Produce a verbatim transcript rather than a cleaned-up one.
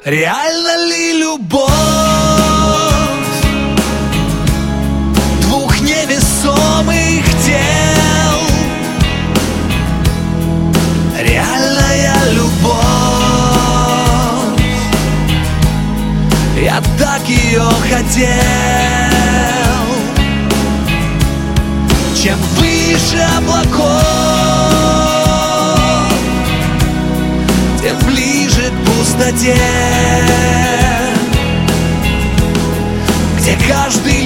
Реально ли любовь двух невесомых тел? Реальная любовь, я так ее хотел. Чем выше облаков, тем ближе к пустоте, где каждый